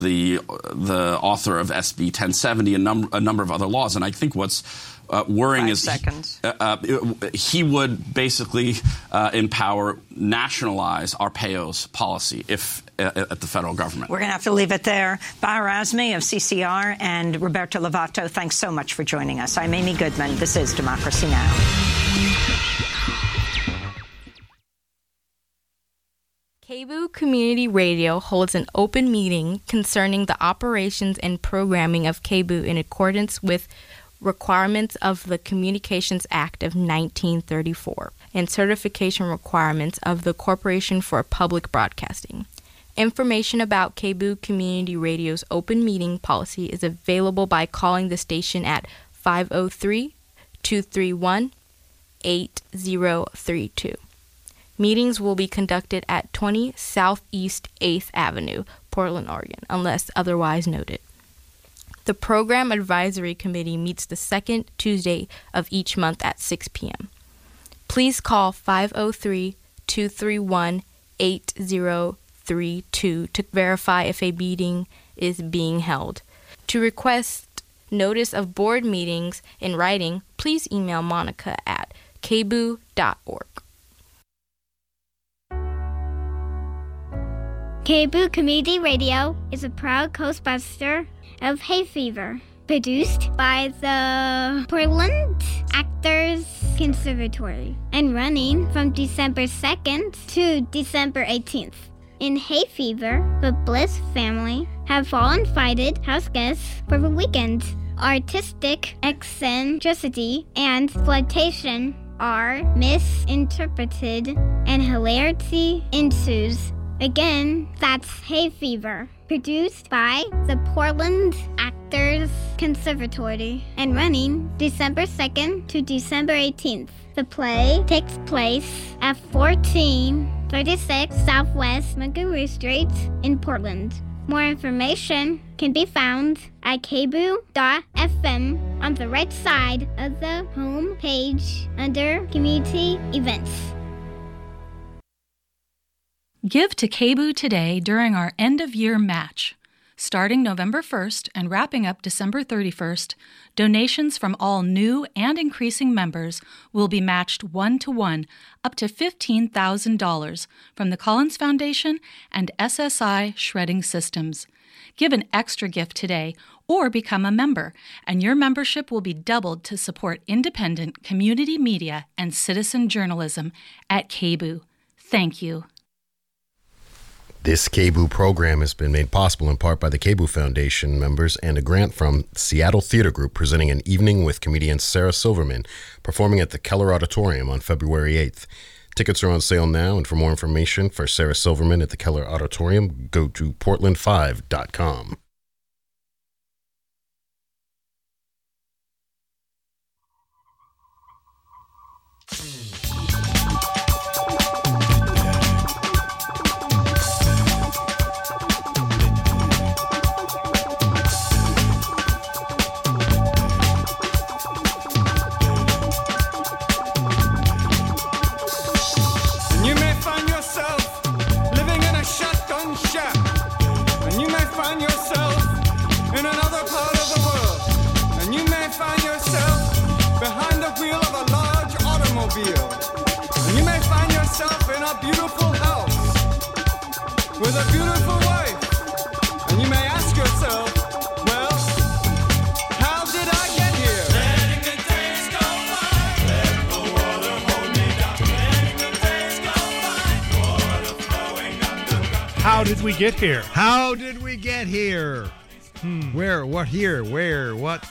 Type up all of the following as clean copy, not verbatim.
the author of SB 1070, a number of other laws. And I think what's worrying is he would basically nationalize Arpaio's policy at the federal government. We're going to have to leave it there. Baher Azmi of CCR and Roberto Lovato, thanks so much for joining us. I'm Amy Goodman. This is Democracy Now! KBOO Community Radio holds an open meeting concerning the operations and programming of KBOO in accordance with requirements of the Communications Act of 1934 and certification requirements of the Corporation for Public Broadcasting. Information about KBOO Community Radio's open meeting policy is available by calling the station at 503-231-8032. Meetings will be conducted at 20 Southeast 8th Avenue, Portland, Oregon, unless otherwise noted. The Program Advisory Committee meets the second Tuesday of each month at 6 p.m. Please call 503-231-8032 to verify if a meeting is being held. To request notice of board meetings in writing, please email Monica at kboo.org. KBOO Community Radio is a proud co-sponsor of Hay Fever, produced by the Portland Actors Conservatory and running from December 2nd to December 18th. In Hay Fever, the Bliss family have vol-invited house guests for the weekend. Artistic eccentricity and flirtation are misinterpreted and hilarity ensues. Again, that's Hay Fever, produced by the Portland Actors Conservatory and running December 2nd to December 18th. The play takes place at 1436 Southwest Montgomery Street in Portland. More information can be found at kboo.fm on the right side of the home page under Community Events. Give to KBOO today during our end-of-year match. Starting November 1st and wrapping up December 31st, donations from all new and increasing members will be matched 1-to-1 up to $15,000 from the Collins Foundation and SSI Shredding Systems. Give an extra gift today or become a member, and your membership will be doubled to support independent community media and citizen journalism at KBOO. Thank you. This KBOO program has been made possible in part by the KBOO Foundation members and a grant from Seattle Theater Group presenting an evening with comedian Sarah Silverman performing at the Keller Auditorium on February 8th. Tickets are on sale now, and for more information for Sarah Silverman at the Keller Auditorium, go to portland5.com. And you may find yourself in a beautiful house with a beautiful wife. And you may ask yourself, well, how did I get here? Letting the days go by, let the water hold me down. Letting the days go by, water flowing underground. How did we get here? How did we get here? Where? What? Here? Where? What?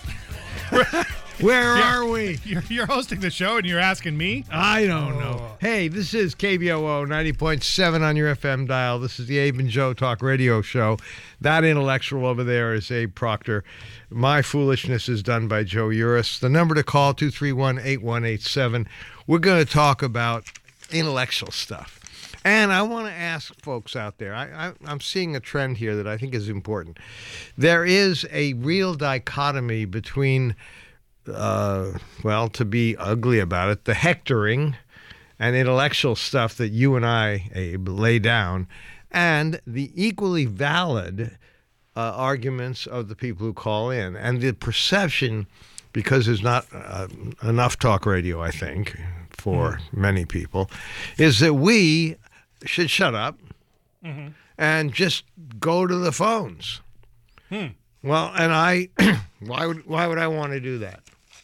Where are we? You're hosting the show and you're asking me? I don't know. Hey, this is KBOO 90.7 on your FM dial. This is the Abe and Joe Talk Radio Show. That intellectual over there is Abe Proctor. My foolishness is done by Joe Uris. The number to call, 231-8187. We're going to talk about intellectual stuff. And I want to ask folks out there, I'm seeing a trend here that I think is important. There is a real dichotomy between, to be ugly about it, the hectoring and intellectual stuff that you and I, Abe, lay down, and the equally valid arguments of the people who call in. And the perception, because there's not enough talk radio, I think, for many people, is that we should shut up and just go to the phones. Well, and why would I want to do that?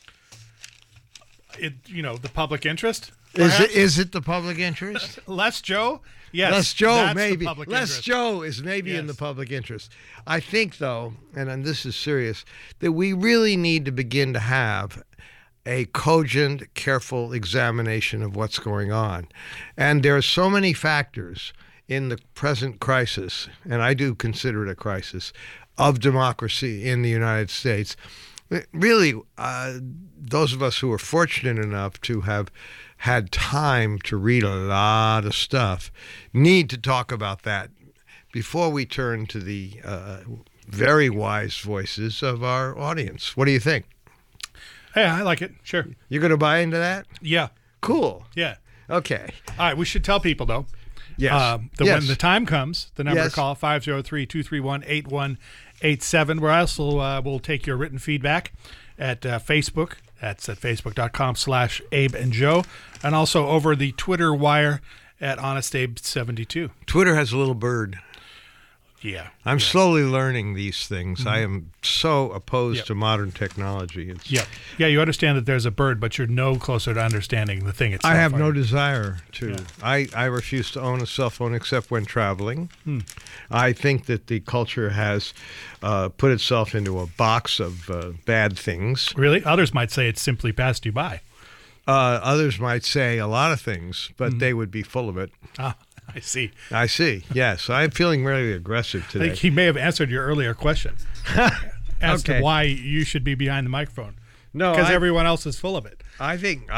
The public interest? Is it the public interest? Less Joe? Yes. Less Joe, that's maybe. The public Less interest. Joe is maybe in the public interest. I think, though, and this is serious, that we really need to begin to have a cogent, careful examination of what's going on. And there are so many factors in the present crisis, and I do consider it a crisis, of democracy in the United States. Really, those of us who are fortunate enough to have had time to read a lot of stuff need to talk about that before we turn to the very wise voices of our audience. What do you think? Hey, I like it. Sure. You're going to buy into that? Yeah. Cool. Yeah. Okay. All right. We should tell people, though. Yes. When the time comes, the number to call, 503-231-8187. Where also will take your written feedback at Facebook. That's at facebook.com/Abe and Joe. And also over the Twitter wire at HonestAbe72. Twitter has a little bird. Yeah. I'm slowly learning these things. I am so opposed to modern technology. Yeah, you understand that there's a bird, but you're no closer to understanding the thing itself. I have no desire to. Yeah. I refuse to own a cell phone except when traveling. I think that the culture has put itself into a box of bad things. Really? Others might say it's simply passed you by. Others might say a lot of things, but they would be full of it. I see. Yes. I'm feeling really aggressive today. I think he may have answered your earlier question as to why you should be behind the microphone. No, because everyone else is full of it. I think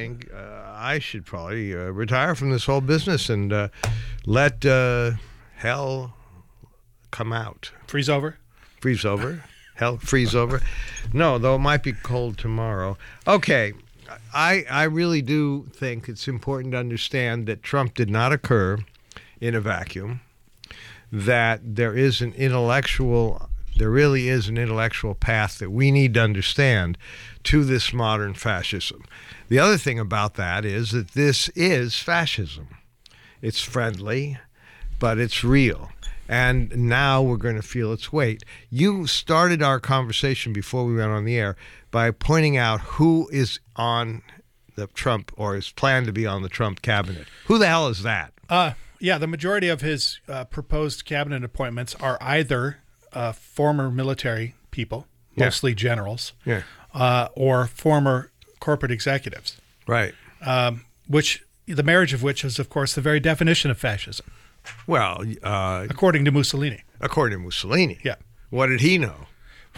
I should probably retire from this whole business and let hell come out. Freeze over? Freeze over? Hell, freeze over? No, though it might be cold tomorrow. Okay. I really do think it's important to understand that Trump did not occur in a vacuum, that there really is an intellectual path that we need to understand to this modern fascism. The other thing about that is that this is fascism. It's friendly, but it's real. And now we're going to feel its weight. You started our conversation before we went on the air by pointing out who is on the Trump or is planned to be on the Trump cabinet. Who the hell is that? The majority of his proposed cabinet appointments are either former military people, mostly generals, or former corporate executives. Right. Which the marriage of which is, of course, the very definition of fascism. Well, according to Mussolini. According to Mussolini. Yeah. What did he know?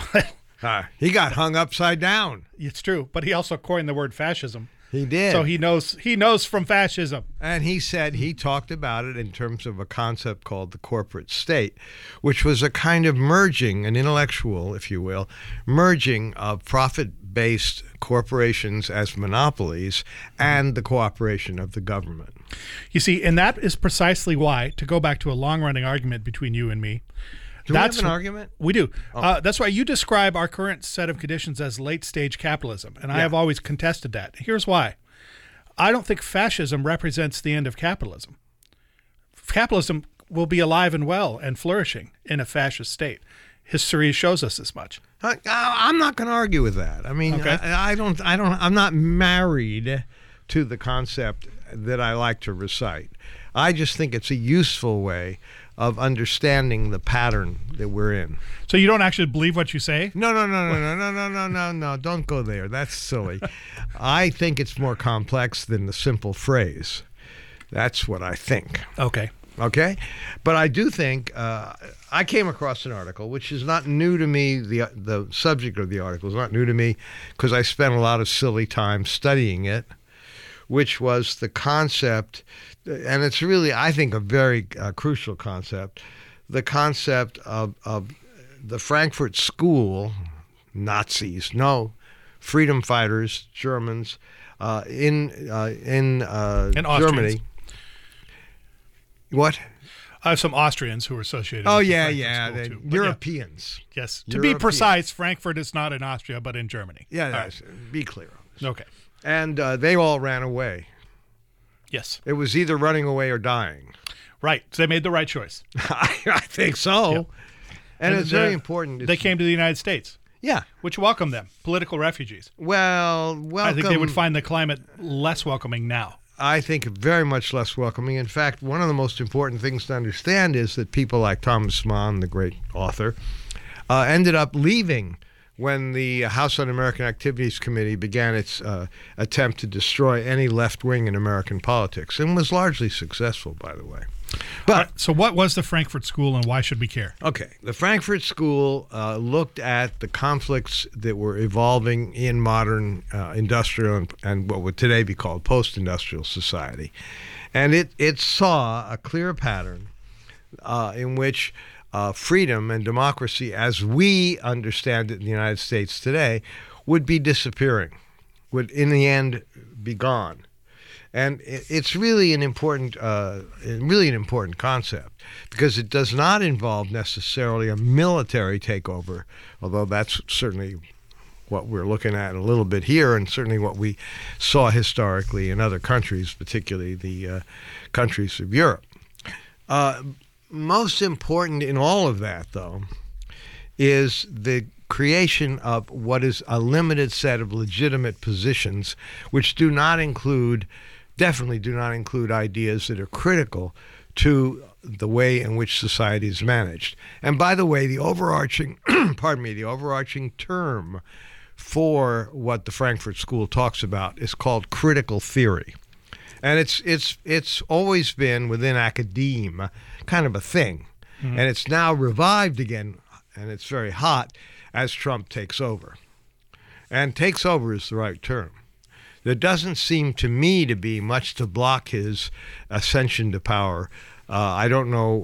He got hung upside down. It's true, but he also coined the word fascism. He did. So he knows from fascism. And he talked about it in terms of a concept called the corporate state, which was a kind of merging, an intellectual, if you will, merging of profit-based corporations as monopolies and the cooperation of the government. You see, and that is precisely why, to go back to a long-running argument between you and me, do we have an argument? We do. That's why you describe our current set of conditions as late-stage capitalism, and I have always contested that. Here's why. I don't think fascism represents the end of capitalism. Capitalism will be alive and well and flourishing in a fascist state. History shows us as much. I'm not going to argue with that. I mean, okay. I'm not married to the concept that I like to recite. I just think it's a useful way of understanding the pattern that we're in. So you don't actually believe what you say? No. Don't go there. That's silly. I think it's more complex than the simple phrase. That's what I think. Okay. But I do think I came across an article, which is not new to me. The subject of the article is not new to me because I spent a lot of silly time studying it, which was the concept, and it's really, I think, a very crucial concept, the concept of the Frankfurt School, Nazis, no, freedom fighters, Germans, in Germany. What? I have some Austrians who are associated Oh, with yeah, the yeah. Frankfurt The School, too. But Europeans. Yeah. Yes. To Europeans. be precise, Frankfurt is not in Austria, but in Germany. Yeah, All that's, be clear on this. Okay. And they all ran away. Yes. It was either running away or dying. Right. So they made the right choice. I think so. Yeah. And it's very important. They came to the United States. Yeah. Which welcomed them, political refugees. Well, welcome. I think they would find the climate less welcoming now. I think very much less welcoming. In fact, one of the most important things to understand is that people like Thomas Mann, the great author, ended up leaving when the House Un-American Activities Committee began its attempt to destroy any left wing in American politics, and was largely successful, by the way. But so what was the Frankfurt School, and why should we care? Okay, the Frankfurt School looked at the conflicts that were evolving in modern industrial and what would today be called post-industrial society. And it saw a clear pattern in which freedom and democracy, as we understand it in the United States today, would be disappearing, would in the end be gone. And it's really an important concept, because it does not involve necessarily a military takeover, although that's certainly what we're looking at a little bit here, and certainly what we saw historically in other countries, particularly the countries of Europe. Most important in all of that, though, is the creation of what is a limited set of legitimate positions, which definitely do not include ideas that are critical to the way in which society is managed. And by the way, the overarching, the overarching term for what the Frankfurt School talks about is called critical theory. And it's always been within academia kind of a thing. Mm-hmm. And it's now revived again, and it's very hot as Trump takes over. And takes over is the right term. There doesn't seem to me to be much to block his ascension to power. I don't know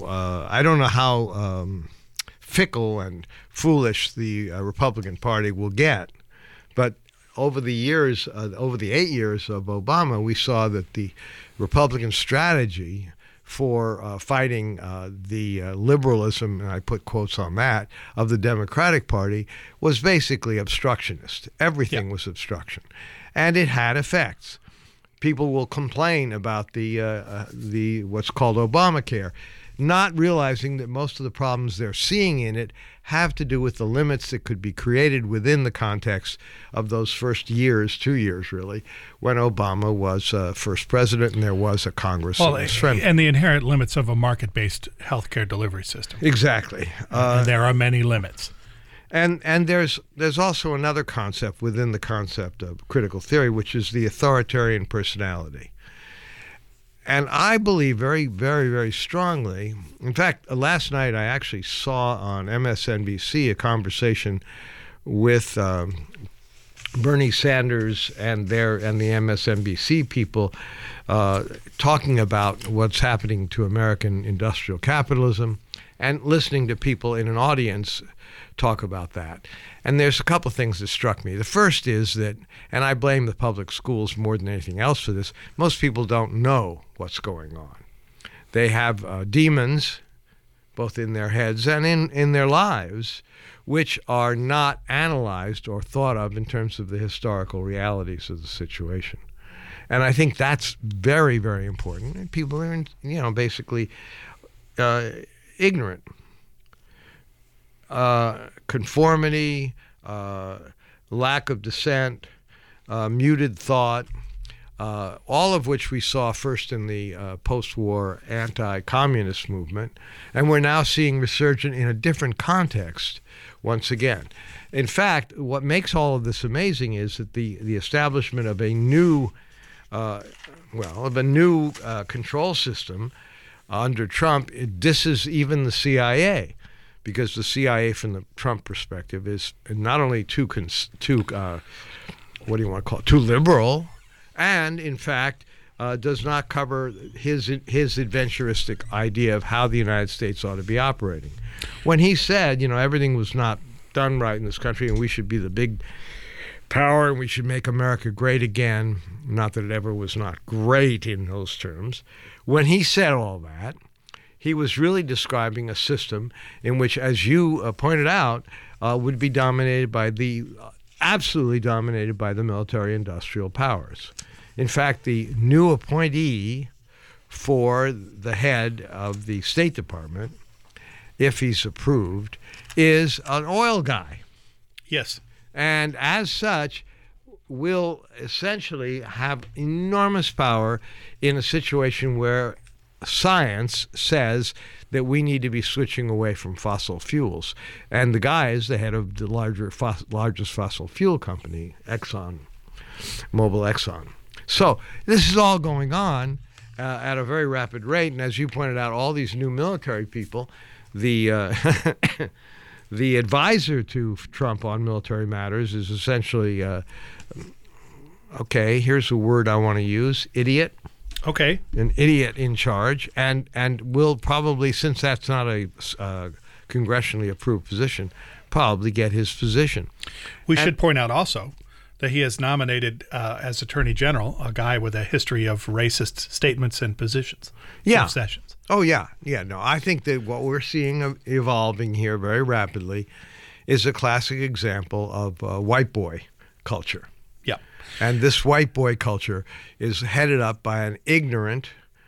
how fickle and foolish the Republican Party will get, but over the 8 years of Obama, we saw that the Republican strategy for fighting the liberalism, and I put quotes on that, of the Democratic Party was basically obstructionist. Everything was obstruction. And it had effects. People will complain about the what's called Obamacare, not realizing that most of the problems they're seeing in it have to do with the limits that could be created within the context of those first 2 years really, when Obama was first president and there was a Congress that was friendly. And the inherent limits of a market-based healthcare delivery system. Exactly. And there are many limits. And there's also another concept within the concept of critical theory, which is the authoritarian personality. And I believe very, very, very strongly. In fact, last night I actually saw on MSNBC a conversation with Bernie Sanders and the MSNBC people talking about what's happening to American industrial capitalism, and listening to people in an audience talk about that. And there's a couple of things that struck me. The first is that, and I blame the public schools more than anything else for this, most people don't know what's going on. They have demons, both in their heads and in their lives, which are not analyzed or thought of in terms of the historical realities of the situation. And I think that's very, very important. And people are, basically ignorant. Conformity, lack of dissent, muted thought, all of which we saw first in the post-war anti-communist movement, and we're now seeing resurgent in a different context once again. In fact, what makes all of this amazing is that the establishment of a new control system under Trump, it disses even the CIA, because the CIA, from the Trump perspective, is not only too liberal, and in fact does not cover his adventuristic idea of how the United States ought to be operating. When he said, everything was not done right in this country and we should be the big power and we should make America great again, not that it ever was not great in those terms, when he said all that, he was really describing a system in which, as you pointed out, would be absolutely dominated by the military-industrial powers. In fact, the new appointee for the head of the State Department, if he's approved, is an oil guy. Yes. And as such, will essentially have enormous power in a situation where science says that we need to be switching away from fossil fuels. And the guy is the head of the largest fossil fuel company, Exxon, Mobil Exxon. So this is all going on at a very rapid rate. And as you pointed out, all these new military people, the the advisor to Trump on military matters is essentially, okay, here's a word I want to use, idiot. Okay. An idiot in charge, and will probably, since that's not a congressionally approved position, probably get his position. We should point out also that he has nominated as Attorney General a guy with a history of racist statements and positions. Yeah. Sessions. Oh, yeah. Yeah, no, I think that what we're seeing evolving here very rapidly is a classic example of white boy culture. Yeah. And this white boy culture is headed up by an ignorant,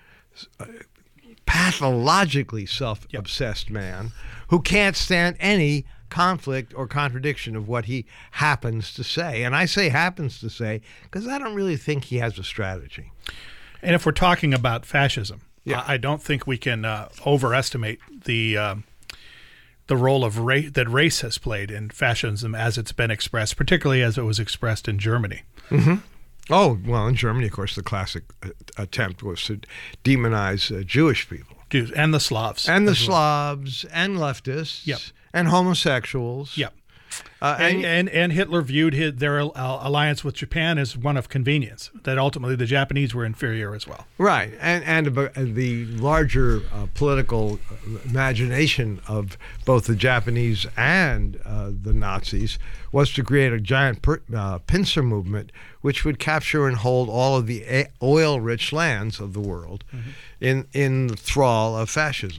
pathologically self-obsessed man who can't stand any conflict or contradiction of what he happens to say. And I say happens to say because I don't really think he has a strategy. And if we're talking about fascism, I don't think we can overestimate the role of that race has played in fascism as it's been expressed, particularly as it was expressed in Germany. Mm-hmm. Oh, well, in Germany, of course, the classic attempt was to demonize Jewish people. Jews and the Slavs. And the Slavs and leftists and homosexuals. Yep. And Hitler viewed their alliance with Japan as one of convenience, that ultimately the Japanese were inferior as well. Right. And the larger political imagination of both the Japanese and the Nazis was to create a giant pincer movement which would capture and hold all of the oil-rich lands of the world in the thrall of fascism.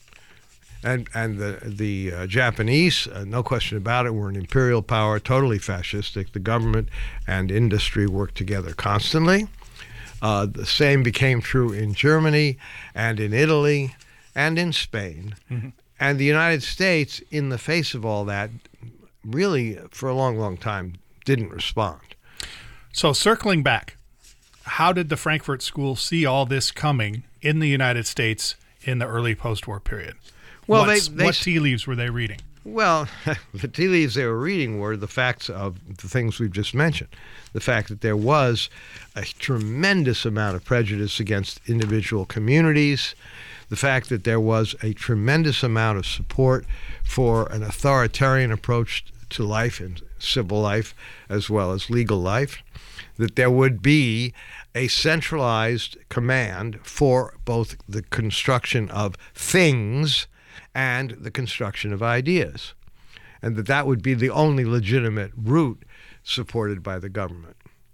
And the Japanese, no question about it, were an imperial power, totally fascistic. The government and industry worked together constantly. The same became true in Germany and in Italy and in Spain. Mm-hmm. And the United States, in the face of all that, really, for a long, long time, didn't respond. So circling back, how did the Frankfurt School see all this coming in the United States in the early post-war period? Well, what tea leaves were they reading? Well, the tea leaves they were reading were the facts of the things we've just mentioned. The fact that there was a tremendous amount of prejudice against individual communities, the fact that there was a tremendous amount of support for an authoritarian approach to life and civil life as well as legal life, that there would be a centralized command for both the construction of things and the construction of ideas, and that would be the only legitimate route supported by the government.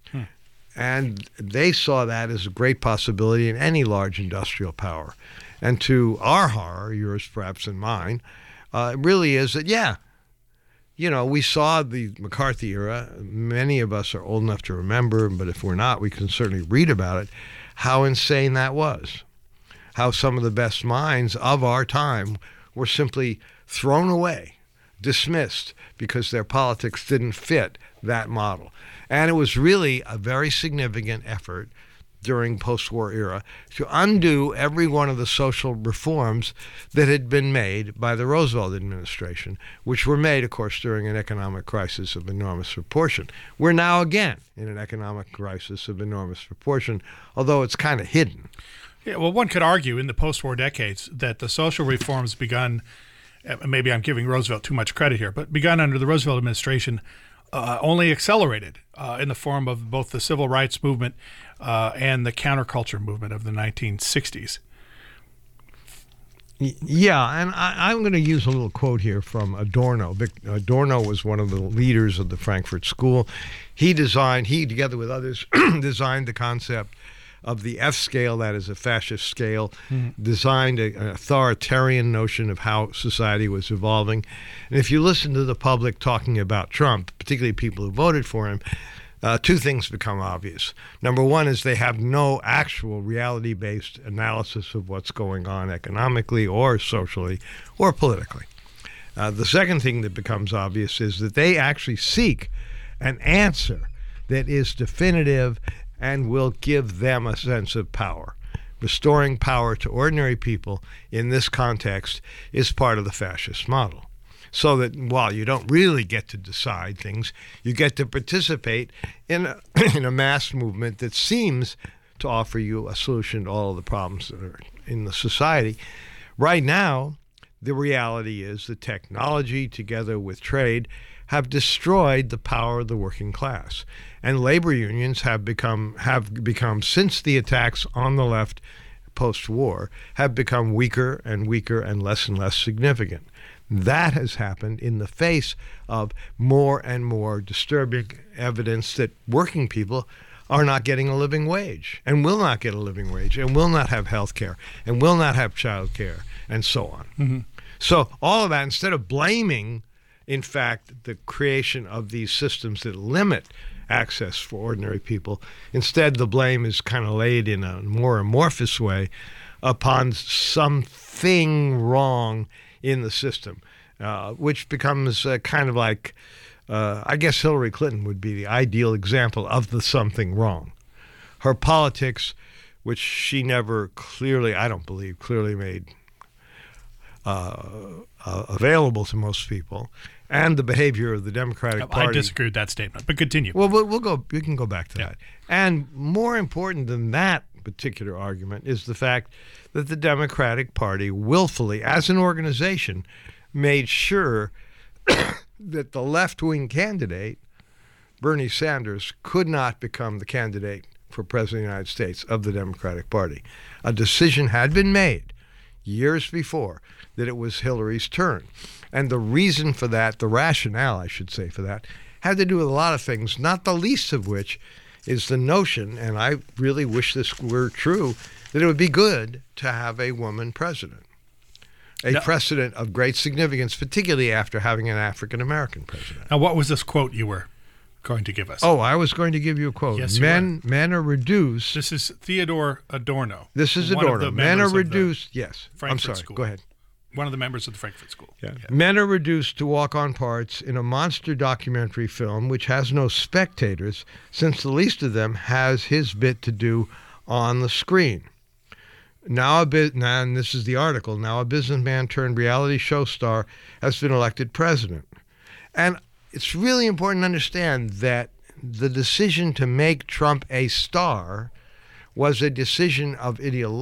And they saw that as a great possibility in any large industrial power. And to our horror, yours perhaps and mine, it really is that, we saw the McCarthy era. Many of us are old enough to remember, but if we're not, we can certainly read about it, how insane that was. How some of the best minds of our time were simply thrown away, dismissed, because their politics didn't fit that model. And it was really a very significant effort during post-war era to undo every one of the social reforms that had been made by the Roosevelt administration, which were made, of course, during an economic crisis of enormous proportion. We're now again in an economic crisis of enormous proportion, although it's kind of hidden. Yeah, well, one could argue in the post-war decades that the social reforms begun, maybe I'm giving Roosevelt too much credit here, but begun under the Roosevelt administration only accelerated in the form of both the civil rights movement and the counterculture movement of the 1960s. Yeah, and I'm going to use a little quote here from Adorno. Adorno was one of the leaders of the Frankfurt School. He, together with others, designed the concept of the F scale, that is a fascist scale, designed an authoritarian notion of how society was evolving. And if you listen to the public talking about Trump, particularly people who voted for him, two things become obvious. Number one is they have no actual reality-based analysis of what's going on economically or socially or politically. The second thing that becomes obvious is that they actually seek an answer that is definitive and will give them a sense of power. Restoring power to ordinary people in this context is part of the fascist model. So that while you don't really get to decide things, you get to participate in a mass movement that seems to offer you a solution to all of the problems that are in the society. Right now, the reality is that technology, together with trade, have destroyed the power of the working class. And labor unions have become, since the attacks on the left post-war, have become weaker and weaker and less significant. That has happened in the face of more and more disturbing evidence that working people are not getting a living wage and will not get a living wage and will not have health care and will not have child care and so on. Mm-hmm. So all of that, instead of blaming, in fact, the creation of these systems that limit access for ordinary people, instead the blame is kind of laid in a more amorphous way upon something wrong in the system, which becomes kind of like, I guess Hillary Clinton would be the ideal example of the something wrong. Her politics, which she never clearly, I don't believe, clearly made available to most people, and the behavior of the Democratic Party. I disagree with that statement, but continue. Well, we can go back to that. And more important than that particular argument is the fact that the Democratic Party willfully, as an organization, made sure that the left-wing candidate, Bernie Sanders, could not become the candidate for President of the United States of the Democratic Party. A decision had been made years before that it was Hillary's turn. And the reason for that, the rationale, I should say, for that, had to do with a lot of things, not the least of which is the notion, and I really wish this were true, that it would be good to have a woman president. A precedent of great significance, particularly after having an African-American president. Now, what was this quote you were going to give us? Oh, I was going to give you a quote. Yes, men are reduced. This is Theodore Adorno. This is Adorno. Men are reduced. Yes. Frankfurt I'm sorry. School. Go ahead. One of the members of the Frankfurt School. Yeah. Men are reduced to walk on parts in a monster documentary film which has no spectators, since the least of them has his bit to do on the screen. And this is the article, now a businessman turned reality show star has been elected president. And it's really important to understand that the decision to make Trump a star was a decision of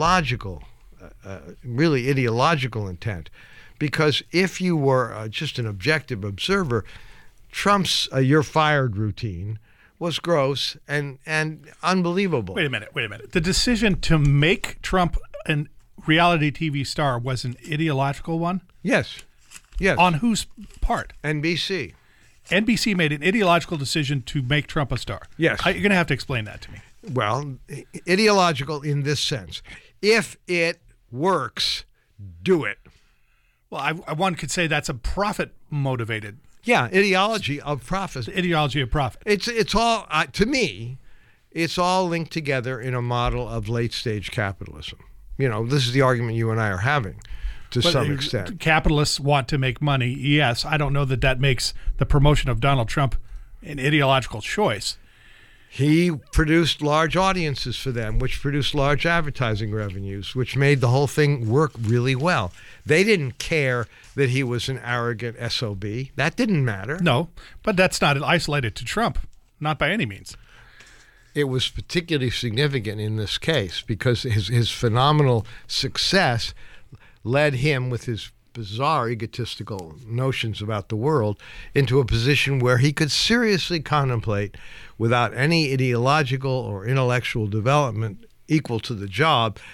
really ideological intent. Because if you were just an objective observer, Trump's "you're fired" routine was gross and unbelievable. Wait a minute. The decision to make Trump a reality TV star was an ideological one? Yes. On whose part? NBC. NBC made an ideological decision to make Trump a star. Yes. You're going to have to explain that to me. Well, ideological in this sense. If it works, do it. Well, one could say that's a profit-motivated. Yeah, ideology of profit. Ideology of profit. It's all, to me, it's all linked together in a model of late-stage capitalism. You know, this is the argument you and I are having to some extent. Capitalists want to make money, yes. I don't know that makes the promotion of Donald Trump an ideological choice. He produced large audiences for them, which produced large advertising revenues, which made the whole thing work really well. They didn't care that he was an arrogant SOB. That didn't matter. No, but that's not isolated to Trump, not by any means. It was particularly significant in this case because his phenomenal success led him, with his bizarre egotistical notions about the world, into a position where he could seriously contemplate, without any ideological or intellectual development equal to the job,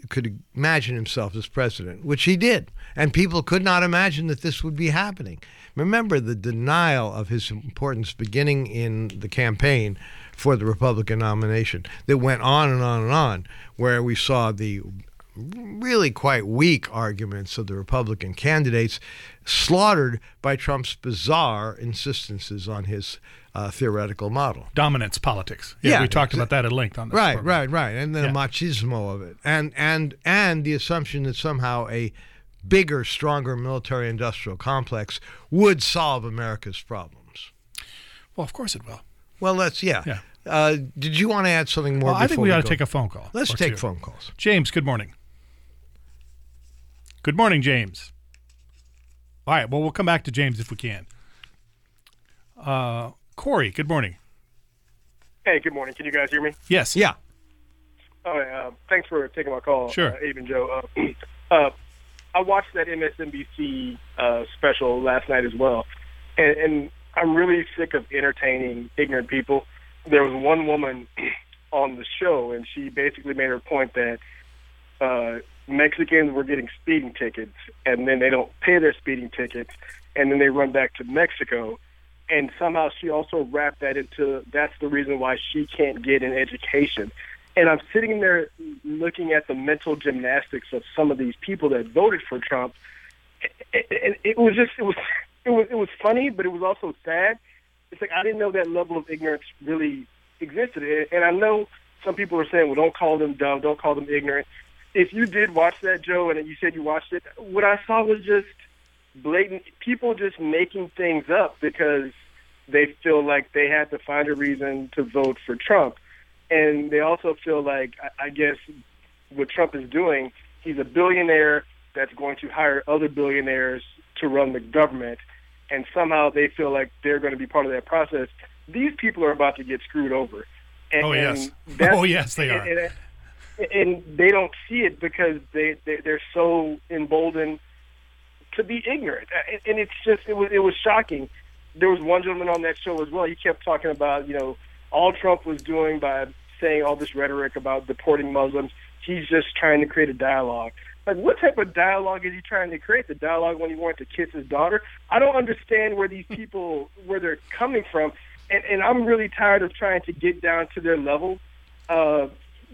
could imagine himself as president, which he did. And people could not imagine that this would be happening. Remember the denial of his importance beginning in the campaign for the Republican nomination that went on and on and on, where we saw the really quite weak arguments of the Republican candidates slaughtered by Trump's bizarre insistences on his theoretical model. Dominance politics. Yeah, we talked about that at length on this program. Right. And then the machismo of it. And the assumption that somehow a bigger, stronger military-industrial complex would solve America's problems. Well, of course it will. Well, did you want to add something more? Well, I think we ought to take a phone call. Let's take phone calls. James, good morning. Good morning, James. All right, well, we'll come back to James if we can. Corey, good morning. Hey, good morning. Can you guys hear me? Yes. Yeah. All right, thanks for taking my call, sure. Abe and Joe. I watched that MSNBC special last night as well, and I'm really sick of entertaining ignorant people. There was one woman on the show, and she basically made her point that Mexicans were getting speeding tickets, and then they don't pay their speeding tickets, and then they run back to Mexico. And somehow she also wrapped that into that's the reason why she can't get an education. And I'm sitting there looking at the mental gymnastics of some of these people that voted for Trump. And it was funny, but it was also sad. It's like I didn't know that level of ignorance really existed. And I know some people are saying, well, don't call them dumb, don't call them ignorant. If you did watch that, Joe, and you said you watched it, what I saw was just blatant people just making things up because they feel like they had to find a reason to vote for Trump. And they also feel like, I guess, what Trump is doing, he's a billionaire that's going to hire other billionaires to run the government, and somehow they feel like they're going to be part of that process. These people are about to get screwed over. Yes. They are. And they don't see it because they're so emboldened to be ignorant. And it's just, it was shocking. There was one gentleman on that show as well. He kept talking about, all Trump was doing by saying all this rhetoric about deporting Muslims, he's just trying to create a dialogue. Like, what type of dialogue is he trying to create? The dialogue when he wanted to kiss his daughter? I don't understand where these people, where they're coming from. And I'm really tired of trying to get down to their level. I'm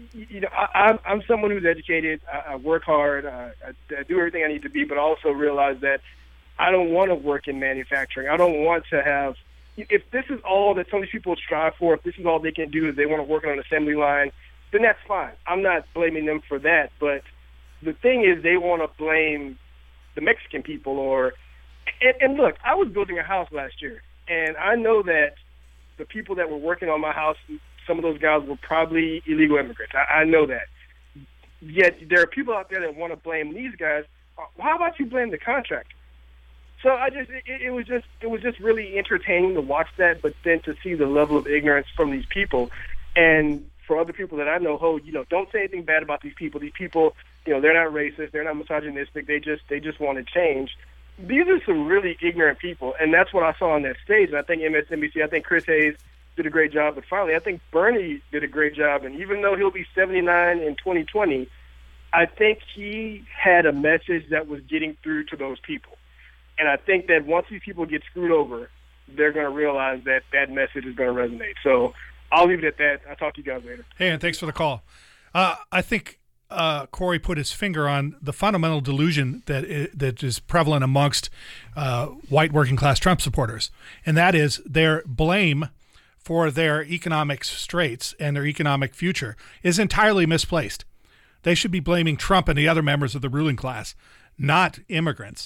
someone who's educated. I work hard. I do everything I need to be, but I also realize that I don't want to work in manufacturing. I don't want to have, if this is all that some of these people strive for, if this is all they can do is they want to work on an assembly line, then that's fine. I'm not blaming them for that. But the thing is, they want to blame the Mexican people and look, I was building a house last year, and I know that the people that were working on my house, some of those guys were probably illegal immigrants. I know that. Yet there are people out there that want to blame these guys. How about you blame the contractor? So it was just really entertaining to watch that, but then to see the level of ignorance from these people, and for other people that I know, don't say anything bad about these people. These people, they're not racist, they're not misogynistic. They just want to change. These are some really ignorant people, and that's what I saw on that stage. And I think MSNBC, I think Chris Hayes did a great job, but finally, I think Bernie did a great job. And even though he'll be 79 in 2020, I think he had a message that was getting through to those people. And I think that once these people get screwed over, they're going to realize that that message is going to resonate. So I'll leave it at that. I'll talk to you guys later. Hey, and thanks for the call. I think Corey put his finger on the fundamental delusion that is prevalent amongst white working-class Trump supporters, and that is their blame for their economic straits and their economic future is entirely misplaced. They should be blaming Trump and the other members of the ruling class, not immigrants.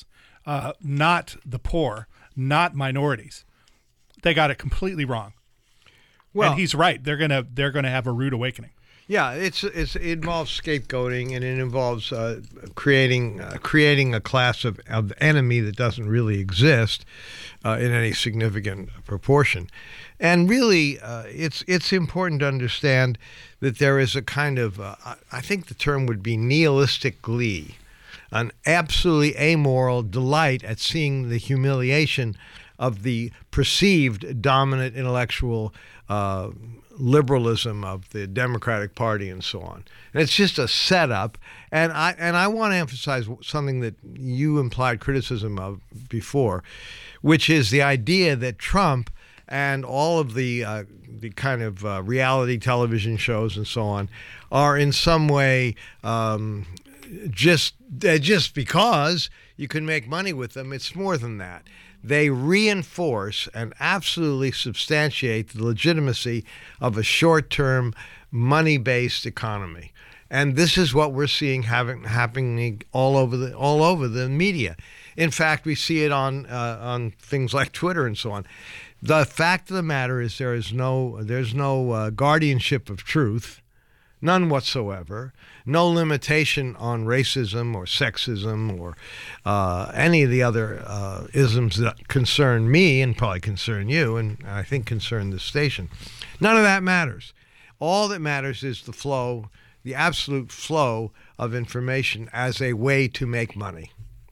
Not the poor, not minorities. They got it completely wrong. Well, and he's right. They're gonna have a rude awakening. Yeah, it involves scapegoating, and it involves creating a class of enemy that doesn't really exist in any significant proportion. And really, it's important to understand that there is a kind of I think the term would be nihilistic glee an absolutely amoral delight at seeing the humiliation of the perceived dominant intellectual liberalism of the Democratic Party and so on. And it's just a setup. And I want to emphasize something that you implied criticism of before, which is the idea that Trump and all of the kind of reality television shows and so on are in some way just because you can make money with them. It's more than that. They reinforce and absolutely substantiate the legitimacy of a short-term, money-based economy. And this is what we're seeing happening all over the media. In fact, we see it on things like Twitter and so on. The fact of the matter is there's no guardianship of truth, none whatsoever, no limitation on racism or sexism or any of the other isms that concern me and probably concern you and I think concern this station. None of that matters. All that matters is the flow, the absolute flow of information as a way to make money.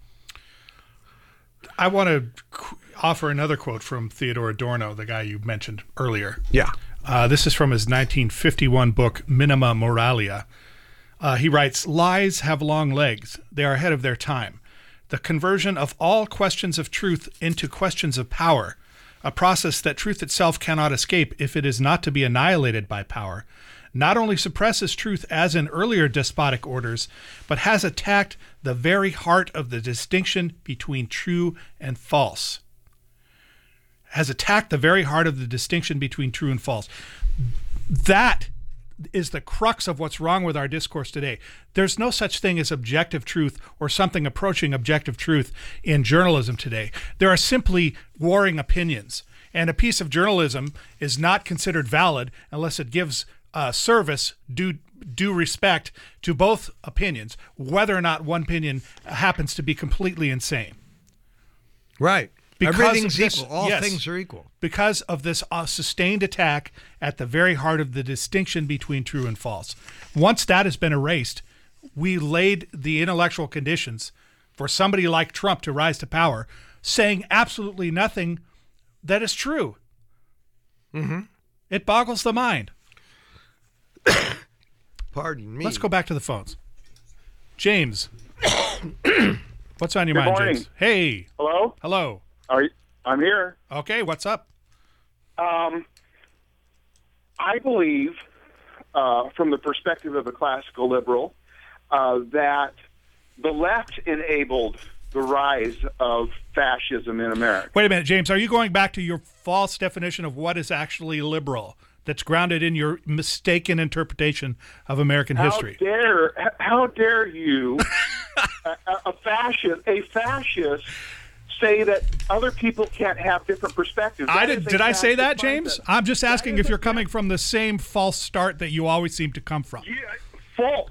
I want to offer another quote from Theodor Adorno, the guy you mentioned earlier. Yeah. This is from his 1951 book, Minima Moralia. He writes, "Lies have long legs. They are ahead of their time. The conversion of all questions of truth into questions of power, a process that truth itself cannot escape if it is not to be annihilated by power, not only suppresses truth as in earlier despotic orders, but has attacked the very heart of the distinction between true and false." Has attacked the very heart of the distinction between true and false. That is the crux of what's wrong with our discourse today. There's no such thing as objective truth or something approaching objective truth in journalism today. There are simply warring opinions. And a piece of journalism is not considered valid unless it gives service, due respect to both opinions, whether or not one opinion happens to be completely insane. Right. Everything's this, equal. All yes, things are equal. Because of this sustained attack at the very heart of the distinction between true and false. Once that has been erased, we laid the intellectual conditions for somebody like Trump to rise to power, saying absolutely nothing that is true. Mm-hmm. It boggles the mind. Pardon me. Let's go back to the phones. James. What's on your Good mind, morning. James? Hey. Hello? Hello. I'm here. Okay, what's up? I believe, from the perspective of a classical liberal, that the left enabled the rise of fascism in America. Wait a minute, James. Are you going back to your false definition of what is actually liberal that's grounded in your mistaken interpretation of American history? How dare you, a fascist, say that other people can't have different perspectives? Did I say that, James? I'm just asking if you're coming from the same false start that you always seem to come from. False.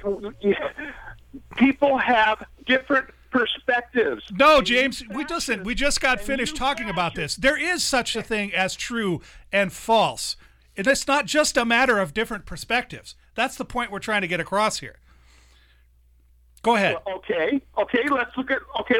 People have different perspectives. No, James, we just got finished talking about this. There is such a thing as true and false. And it's not just a matter of different perspectives. That's the point we're trying to get across here. Go ahead. Well, okay. Let's look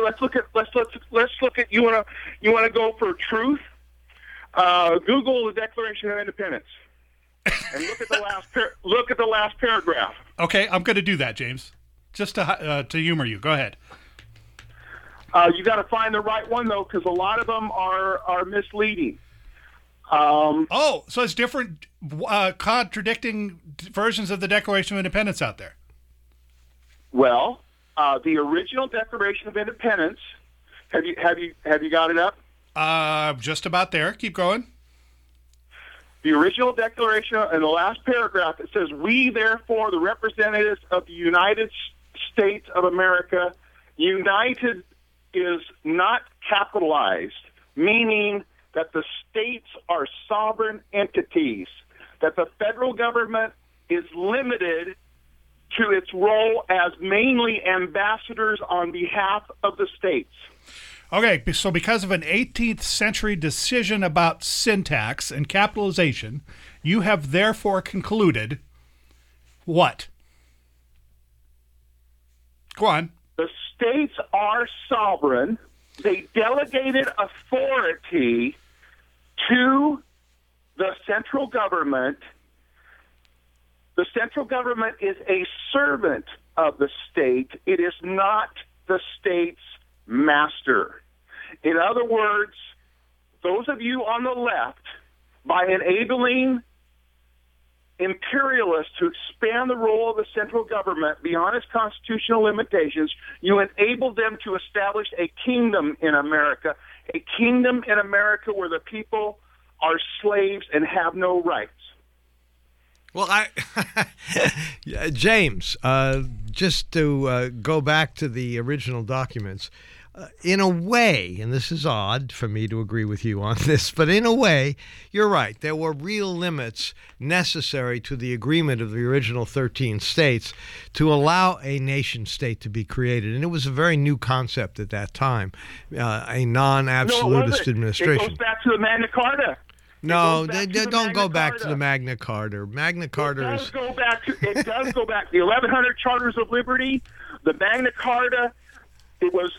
at. You want to go for truth? Google the Declaration of Independence and look at the last paragraph. Okay, I'm going to do that, James. Just to humor you. Go ahead. You got to find the right one though, because a lot of them are misleading. So it's different contradicting versions of the Declaration of Independence out there. Well, the original Declaration of Independence. Have you got it up? Just about there. Keep going. The original Declaration, in the last paragraph, it says, "We, therefore, the representatives of the United States of America," United is not capitalized, meaning that the states are sovereign entities, that the federal government is limited to its role as mainly ambassadors on behalf of the states. Okay, so because of an 18th century decision about syntax and capitalization, you have therefore concluded what? Go on. The states are sovereign. They delegated authority to the central government. The central government is a servant of the state. It is not the state's master. In other words, those of you on the left, by enabling imperialists to expand the role of the central government beyond its constitutional limitations, you enable them to establish a kingdom in America where the people are slaves and have no rights. Well, James, just to go back to the original documents, in a way, and this is odd for me to agree with you on this, but in a way, you're right. There were real limits necessary to the agreement of the original 13 states to allow a nation state to be created. And it was a very new concept at that time, a non-absolutist administration. It goes back to the Magna Carta. No, don't go back to the Magna Carta. Magna Carta It does go back. The 1100 Charters of Liberty, the Magna Carta. It was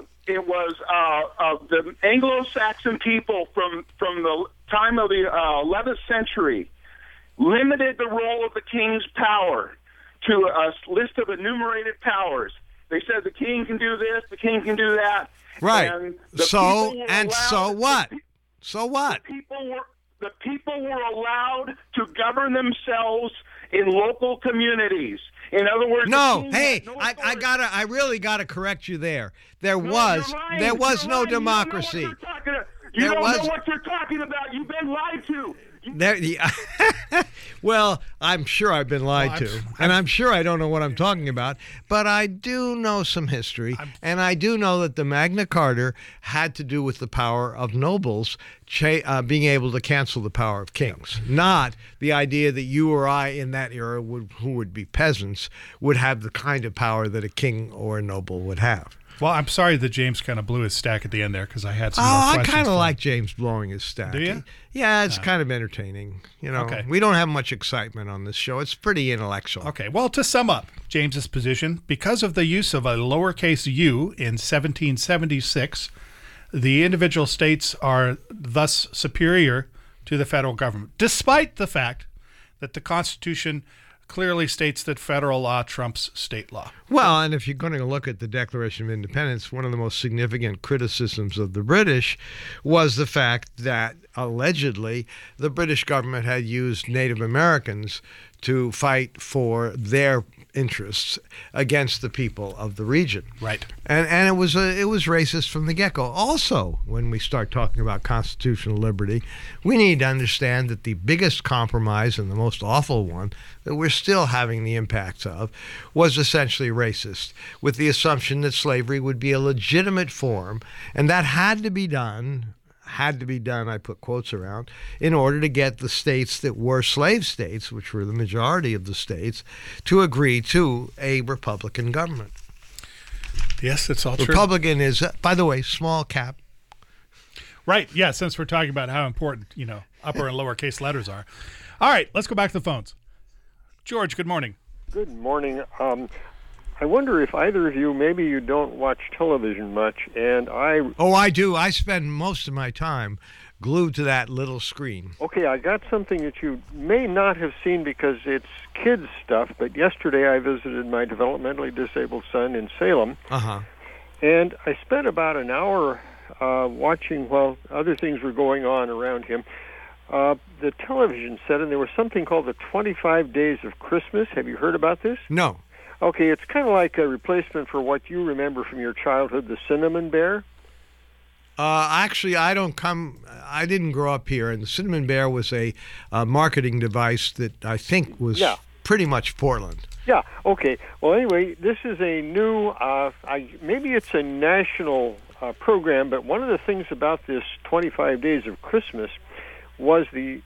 the Anglo-Saxon people from the time of the 11th century limited the role of the king's power to a list of enumerated powers. They said the king can do this, the king can do that. Right. And so what? So what? The people were allowed to govern themselves in local communities. In other words, I really gotta correct you there. There was no democracy. You don't know what you're talking about. You've been lied to. Well, I'm sure I've been lied to, and I'm sure I don't know what I'm talking about, but I do know some history, and I do know that the Magna Carta had to do with the power of nobles being able to cancel the power of kings, not the idea that you or I in that era, who would be peasants, would have the kind of power that a king or a noble would have. Well, I'm sorry that James kind of blew his stack at the end there because I had some more questions. I kind of like James blowing his stack. Do you? Yeah, it's kind of entertaining. Okay. We don't have much excitement on this show. It's pretty intellectual. Okay, well, to sum up James's position, because of the use of a lowercase u in 1776, the individual states are thus superior to the federal government, despite the fact that the Constitution clearly states that federal law trumps state law. Well, and if you're going to look at the Declaration of Independence, one of the most significant criticisms of the British was the fact that allegedly the British government had used Native Americans to fight for their interests against the people of the region. Right. And it was racist from the get-go. Also, when we start talking about constitutional liberty, we need to understand that the biggest compromise and the most awful one that we're still having the impacts of was essentially racist, with the assumption that slavery would be a legitimate form, and that had to be done, I put quotes around, in order to get the states that were slave states, which were the majority of the states, to agree to a Republican government. Yes, that's all true. Republican is, by the way, small cap. Right, yeah, since we're talking about how important, upper and lowercase letters are. All right, let's go back to the phones. George, good morning. Good morning. I wonder if either of you, maybe you don't watch television much, and I... Oh, I do. I spend most of my time glued to that little screen. Okay, I got something that you may not have seen because it's kids' stuff, but yesterday I visited my developmentally disabled son in Salem, and I spent about an hour watching while other things were going on around him. The television set, and there was something called the 25 Days of Christmas. Have you heard about this? No. Okay, it's kind of like a replacement for what you remember from your childhood, the Cinnamon Bear. Actually, I didn't grow up here, and the Cinnamon Bear was a marketing device that I think was pretty much Portland. Yeah, okay. Well, anyway, this is a new, maybe it's a national program, but one of the things about this 25 Days of Christmas was the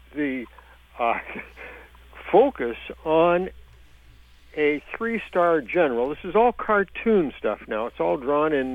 focus on a 3-star general. This is all cartoon stuff now. It's all drawn in,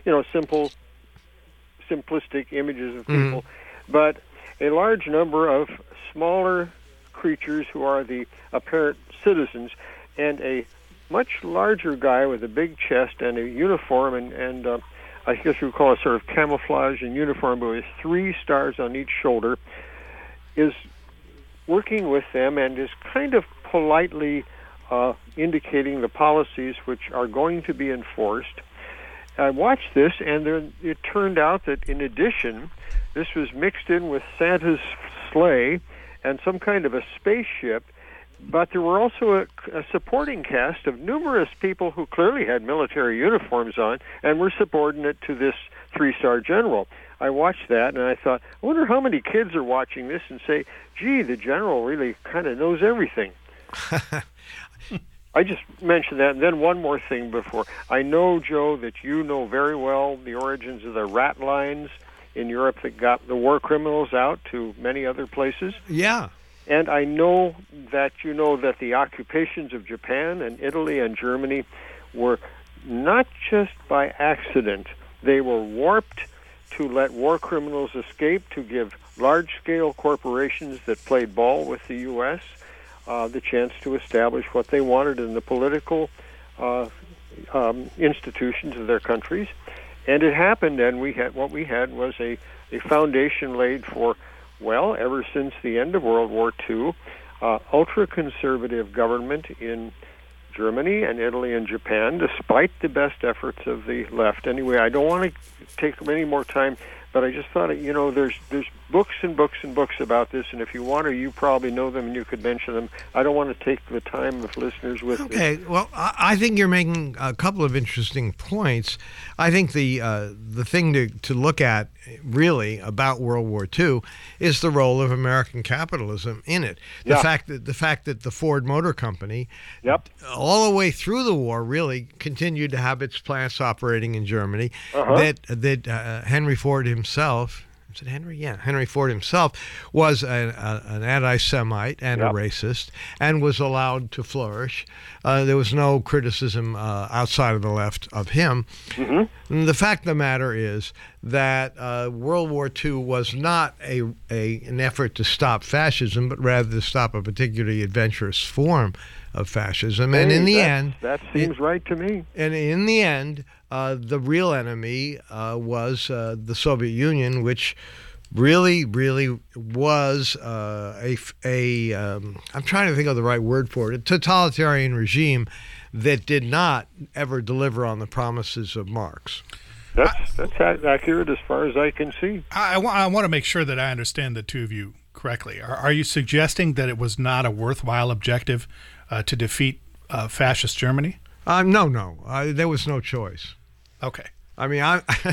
simplistic images of people, but a large number of smaller creatures who are the apparent citizens, and a much larger guy with a big chest and a uniform, and I guess you would call it sort of camouflage and uniform, but with 3 stars on each shoulder, is working with them and is kind of politely indicating the policies which are going to be enforced. I watched this, and then it turned out that in addition, this was mixed in with Santa's sleigh and some kind of a spaceship, but there were also a supporting cast of numerous people who clearly had military uniforms on and were subordinate to this 3-star general. I watched that, and I thought, I wonder how many kids are watching this and say, gee, the general really kind of knows everything. I just mentioned that. And then one more thing before. I know, Joe, that you know very well the origins of the rat lines in Europe that got the war criminals out to many other places. Yeah. And I know that you know that the occupations of Japan and Italy and Germany were not just by accident. They were warped to let war criminals escape, to give large-scale corporations that played ball with the U.S. The chance to establish what they wanted in the political institutions of their countries. And it happened, and what we had was a foundation laid for, well, ever since the end of World War II, ultra-conservative government in Germany and Italy and Japan, despite the best efforts of the left. Anyway, I don't want to take any more time, but I just thought, there's books and books and books about this, and if you want to, you probably know them and you could mention them. I don't want to take the time of listeners with me. Okay, well, I think you're making a couple of interesting points. I think the thing to look at, really, about World War II is the role of American capitalism in it. The fact that the Ford Motor Company, all the way through the war, really continued to have its plants operating in Germany. That Henry Ford himself. Is it Henry? Yeah, Henry Ford himself was an anti-Semite and a racist, and was allowed to flourish. There was no criticism outside of the left of him. And the fact of the matter is that World War II was not an effort to stop fascism, but rather to stop a particularly adventurous form of fascism. And in the end, that seems right to me. And in the end, the real enemy was the Soviet Union, which really was I'm trying to think of the right word for it, a totalitarian regime that did not ever deliver on the promises of Marx. That's accurate as far as I can see. I want to make sure that I understand the two of you correctly. Are you suggesting that it was not a worthwhile objective to defeat fascist Germany? No. There was no choice. Okay. I mean,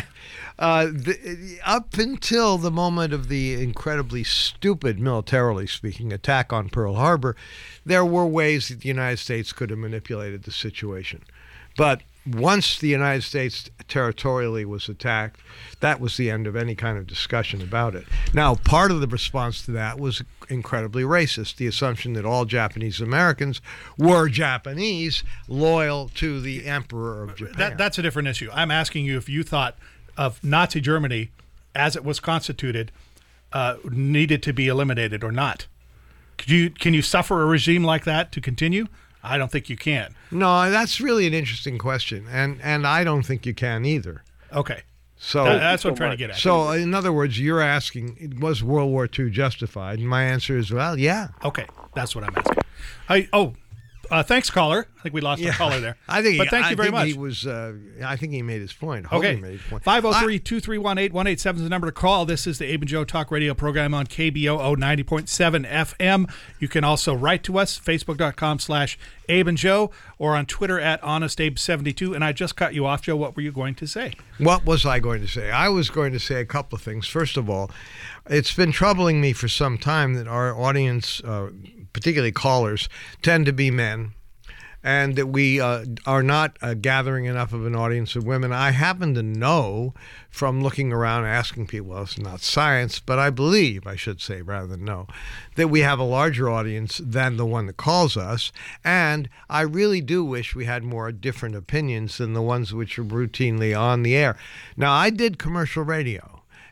up until the moment of the incredibly stupid, militarily speaking, attack on Pearl Harbor, there were ways that the United States could have manipulated the situation. But once the United States territorially was attacked, that was the end of any kind of discussion about it. Now, part of the response to that was incredibly racist, the assumption that all Japanese Americans were Japanese, loyal to the Emperor of Japan. That's a different issue. I'm asking you if you thought of Nazi Germany, as it was constituted, needed to be eliminated or not. Can you suffer a regime like that to continue? I don't think you can. No, that's really an interesting question, and I don't think you can either. Okay. So that's what I'm trying to get at. So, in other words, you're asking, was World War II justified? And my answer is, well, yeah. Okay, that's what I'm asking. Thanks, caller. I think we lost our caller there. But thank you very much. I think he made his point. Okay. Made his point. 503-231-8187 is the number to call. This is the Abe and Joe Talk Radio program on KBOO 90.7 FM. You can also write to us, facebook.com/Abe and Joe, or on Twitter @HonestAbe72. And I just cut you off, Joe. What were you going to say? What was I going to say? I was going to say a couple of things. First of all, it's been troubling me for some time that our audience, particularly callers, tend to be men, and that we are not gathering enough of an audience of women. I happen to know from looking around, asking people, well, it's not science, but I believe, I should say rather than know, that we have a larger audience than the one that calls us, and I really do wish we had more different opinions than the ones which are routinely on the air. Now, I did commercial radio,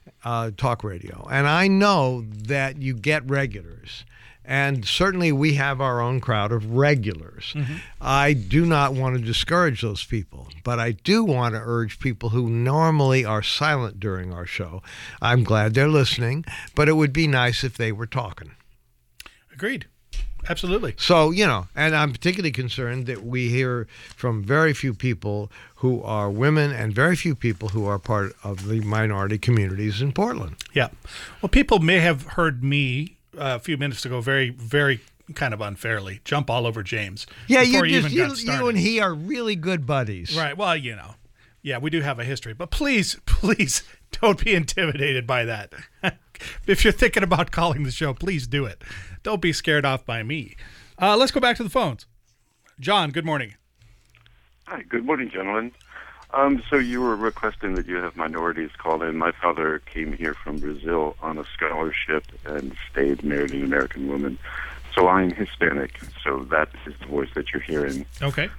talk radio. And I know that you get regulars. And certainly we have our own crowd of regulars. Mm-hmm. I do not want to discourage those people, but I do want to urge people who normally are silent during our show. I'm glad they're listening, but it would be nice if they were talking. Agreed. Absolutely. So, and I'm particularly concerned that we hear from very few people who are women and very few people who are part of the minority communities in Portland. Yeah. Well, people may have heard me a few minutes ago very, very kind of unfairly jump all over James. Yeah, you and he are really good buddies. Right. Well, yeah, we do have a history. But please don't be intimidated by that. If you're thinking about calling the show, please do it. Don't be scared off by me. Let's go back to the phones. John, good morning. Hi, good morning, gentlemen. So you were requesting that you have minorities call in. My father came here from Brazil on a scholarship and stayed, married an American woman. So I'm Hispanic, so that is the voice that you're hearing. Okay.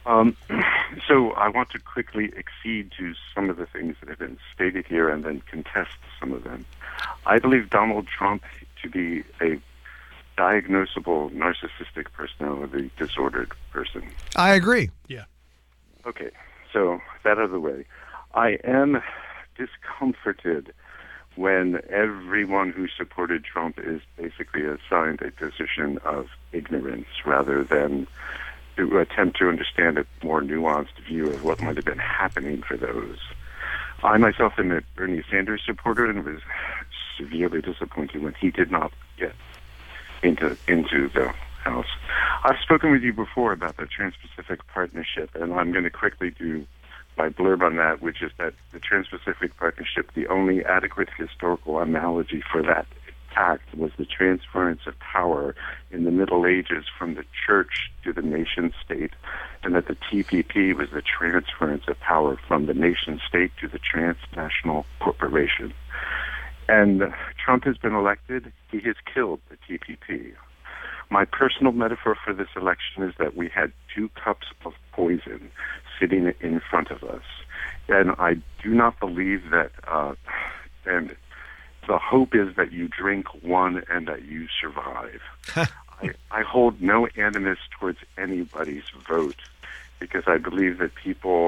So I want to quickly accede to some of the things that have been stated here and then contest some of them. I believe Donald Trump to be a diagnosable narcissistic personality disordered person. I agree. Yeah. Okay. So that out of the way, I am discomforted when everyone who supported Trump is basically assigned a position of ignorance rather than to attempt to understand a more nuanced view of what might have been happening for those. I myself am a Bernie Sanders supporter and was severely disappointed when he did not get into the House. I've spoken with you before about the Trans-Pacific Partnership, and I'm going to quickly do my blurb on that, which is that the Trans-Pacific Partnership, the only adequate historical analogy for that act was the transference of power in the Middle Ages from the church to the nation-state, and that the TPP was the transference of power from the nation-state to the transnational corporation. And Trump has been elected. He has killed the TPP. My personal metaphor for this election is that we had 2 cups of poison sitting in front of us. And I do not believe that, and the hope is that you drink one and that you survive. I hold no animus towards anybody's vote because I believe that people,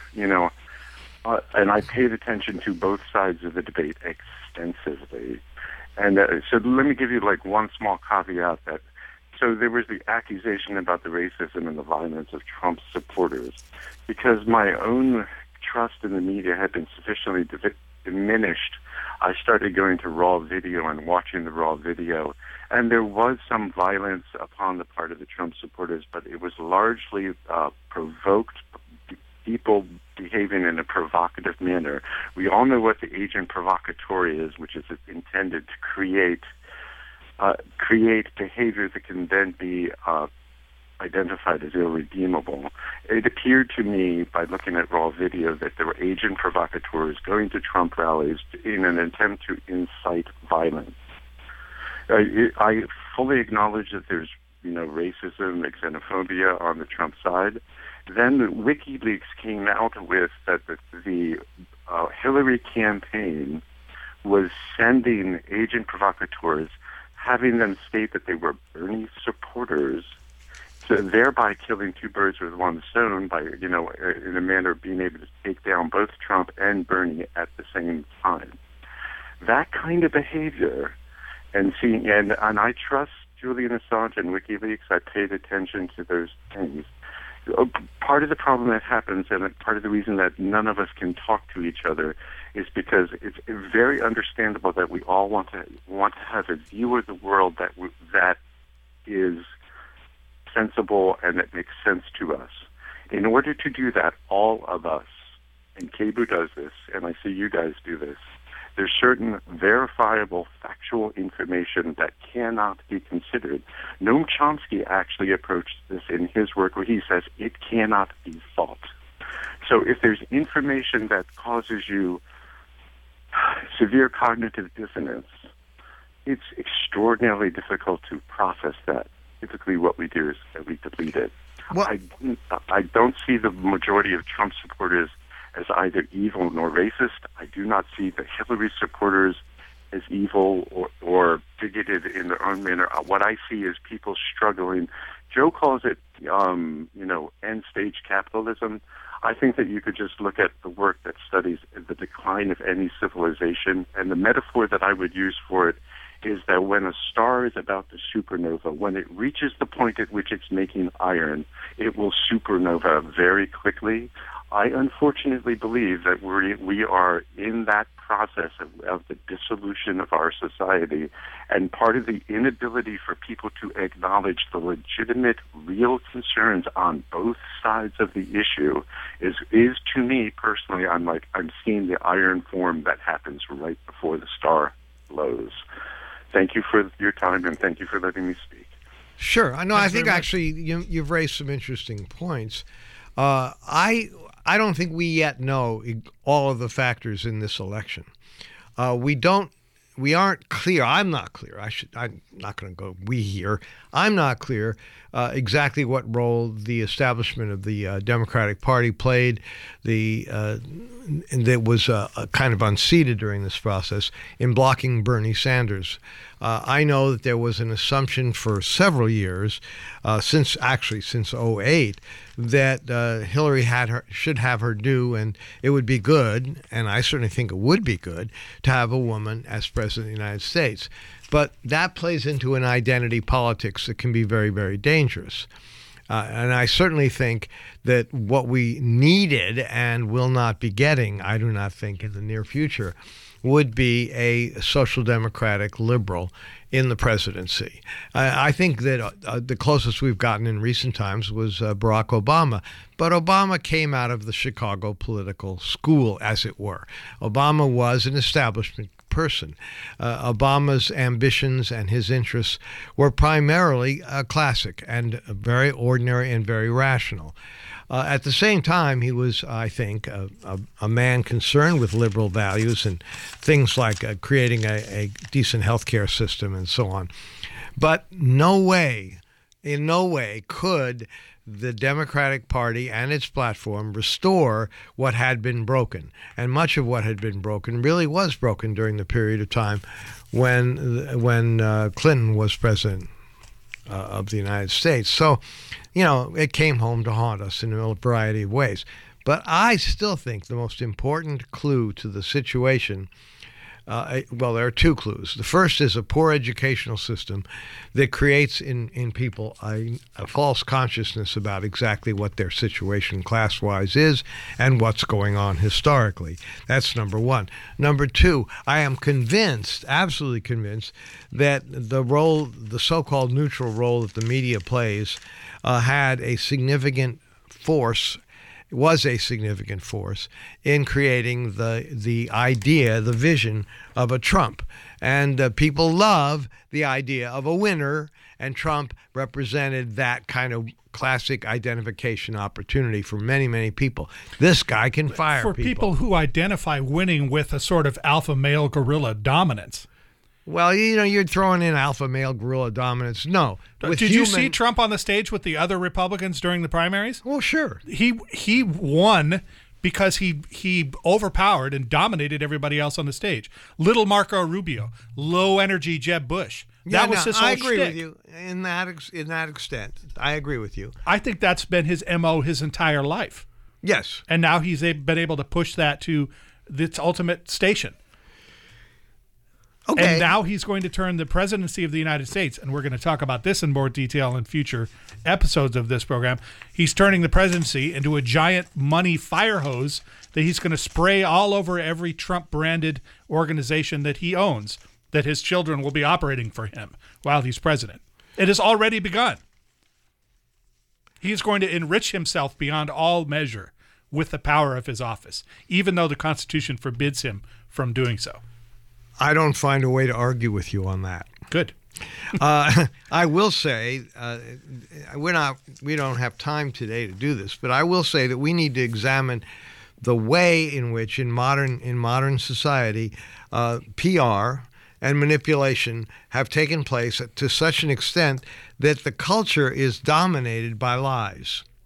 and I paid attention to both sides of the debate extensively. And so let me give you one small caveat that so there was the accusation about the racism and the violence of Trump's supporters. Because my own trust in the media had been sufficiently diminished, I started going to raw video and watching the raw video. And there was some violence upon the part of the Trump supporters, but it was largely provoked, people behaving in a provocative manner. We all know what the agent provocateur is, which is intended to create behavior that can then be identified as irredeemable. It appeared to me, by looking at raw video, that there were agent provocateurs going to Trump rallies in an attempt to incite violence. I fully acknowledge that there's racism and xenophobia on the Trump side. Then WikiLeaks came out with that the Hillary campaign was sending agent provocateurs, having them state that they were Bernie supporters, so thereby killing 2 birds with one stone by, in a manner of being able to take down both Trump and Bernie at the same time. That kind of behavior, and I trust Julian Assange and WikiLeaks. I paid attention to those things. Part of the problem that happens, and part of the reason that none of us can talk to each other, is because it's very understandable that we all want to have a view of the world that is sensible and that makes sense to us. In order to do that, all of us, and KBOO does this, and I see you guys do this, there's certain verifiable factual information that cannot be considered. Noam Chomsky actually approached this in his work where he says it cannot be thought. So if there's information that causes you severe cognitive dissonance, it's extraordinarily difficult to process that. Typically what we do is that we delete it. Well, I don't see the majority of Trump supporters as either evil nor racist. I do not see the Hillary supporters as evil or bigoted in their own manner. What I see is people struggling. Joe calls it, end-stage capitalism. I think that you could just look at the work that studies the decline of any civilization, and the metaphor that I would use for it is that when a star is about to supernova, when it reaches the point at which it's making iron, it will supernova very quickly. I unfortunately believe that we are in that process of the dissolution of our society, and part of the inability for people to acknowledge the legitimate, real concerns on both sides of the issue is to me personally, I'm seeing the iron form that happens right before the star glows. Thank you for your time, and thank you for letting me speak. Sure. I think actually you've raised some interesting points. I don't think we yet know all of the factors in this election. We aren't clear. I'm not clear. I'm not going to go we here. I'm not clear exactly what role the establishment of the Democratic Party played. That was kind of unseated during this process in blocking Bernie Sanders. I know that there was an assumption for several years, since 2008, that Hillary should have her due, and it would be good, and I certainly think it would be good, to have a woman as president of the United States. But that plays into an identity politics that can be very, very dangerous. And I certainly think that what we needed and will not be getting, I do not think in the near future, would be a social democratic liberal in the presidency. I think that the closest we've gotten in recent times was Barack Obama. But Obama came out of the Chicago political school, as it were. Obama was an establishment person. Obama's ambitions and his interests were primarily classic and very ordinary and very rational. At the same time, he was, I think, a man concerned with liberal values and things like creating a decent healthcare system and so on. But in no way could the Democratic Party and its platform restore what had been broken. And much of what had been broken really was broken during the period of time when Clinton was president of the United States. So, it came home to haunt us in a variety of ways. But I still think the most important clue to the situation, there are two clues. The first is a poor educational system that creates in people a false consciousness about exactly what their situation class-wise is and what's going on historically. That's number one. Number two, I am convinced, absolutely convinced, that the so-called neutral role that the media plays was a significant force in creating the idea, the vision of a Trump. And people love the idea of a winner, and Trump represented that kind of classic identification opportunity for many, many people. This guy can fire people. For people who identify winning with a sort of alpha male gorilla dominance. Well, you're throwing in alpha male gorilla dominance. No. Did you see Trump on the stage with the other Republicans during the primaries? Well, sure. He won because he overpowered and dominated everybody else on the stage. Little Marco Rubio, low energy Jeb Bush. That was his whole shtick. I agree with you in that extent. I agree with you. I think that's been his MO his entire life. Yes. And now he's been able to push that to its ultimate station. Okay. And now he's going to turn the presidency of the United States, and we're going to talk about this in more detail in future episodes of this program. He's turning the presidency into a giant money fire hose that he's going to spray all over every Trump-branded organization that he owns, that his children will be operating for him while he's president. It has already begun. He is going to enrich himself beyond all measure with the power of his office, even though the Constitution forbids him from doing so. I don't find a way to argue with you on that. Good. I will say we don't have time today to do this, but I will say that we need to examine the way in which in modern society PR and manipulation have taken place to such an extent that the culture is dominated by lies.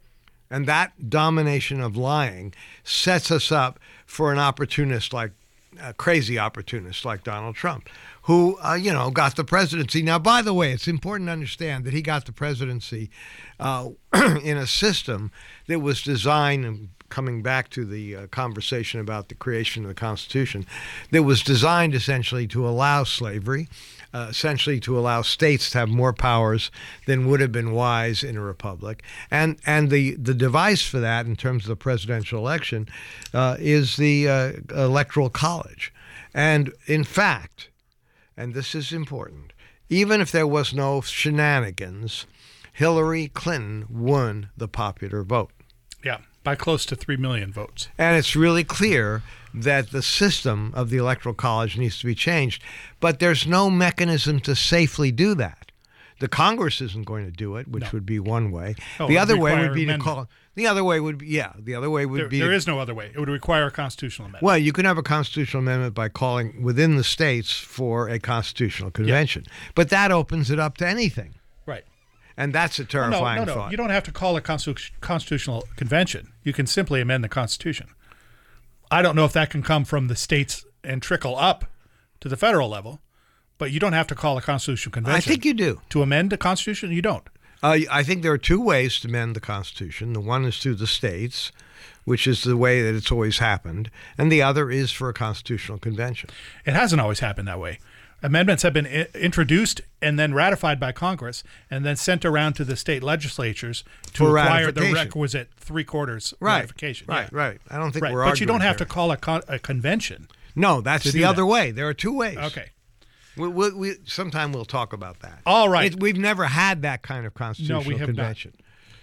And that domination of lying sets us up for an opportunist like a crazy opportunist like Donald Trump, who, got the presidency. Now, by the way, it's important to understand that he got the presidency in a system that was designed, and coming back to the conversation about the creation of the Constitution, that was designed essentially to allow slavery, essentially to allow states to have more powers than would have been wise in a republic. And the device for that in terms of the presidential election is the Electoral College. And in fact, and this is important, even if there was no shenanigans, Hillary Clinton won the popular vote. Yeah, by close to 3 million votes. And it's really clear that the system of the Electoral College needs to be changed. But there's no mechanism to safely do that. The Congress isn't going to do it, which would be one way. The other way would be to call. The other way would be, the other way would be. There is no other way. It would require a constitutional amendment. Well, you can have a constitutional amendment by calling within the states for a constitutional convention. Yeah. But that opens it up to anything. Right. And that's a terrifying No. thought. You don't have to call a constitutional convention. You can simply amend the Constitution. I don't know if that can come from the states and trickle up to the federal level, but you don't have to call a constitutional convention. I think you do. To amend the Constitution, you don't. I think there are two ways to amend the Constitution. The one is through the states, which is the way that it's always happened, and the other is for a constitutional convention. It hasn't always happened that way. Amendments have been introduced and then ratified by Congress and then sent around to the state legislatures to acquire the requisite three-quarters ratification. Right. I don't think we're arguing. But you don't have to call a convention. No, that's the other way. There are two ways. Okay. We sometime we'll talk about that. All right. We've never had that kind of constitutional convention.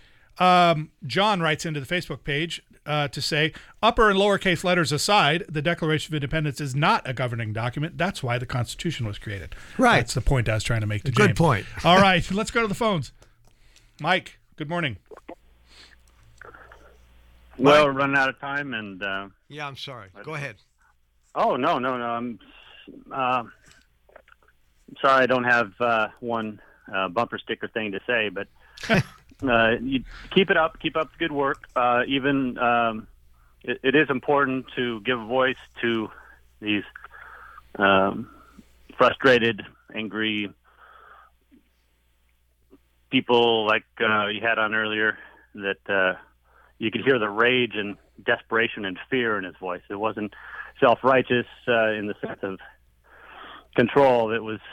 John writes into the Facebook page to say, upper and lowercase letters aside, the Declaration of Independence is not a governing document. That's why the Constitution was created. Right. That's the point I was trying to make to James. Good point. All right. Let's go to the phones. Mike, good morning. Well, we're running out of time, and yeah, I'm sorry. Go ahead. Oh no! I'm sorry I don't have one bumper sticker thing to say, but you keep it up. Keep up the good work. It is important to give voice to these frustrated, angry people like you had on earlier. That you could hear the rage and desperation and fear in his voice. It wasn't self-righteous in the sense of control. It was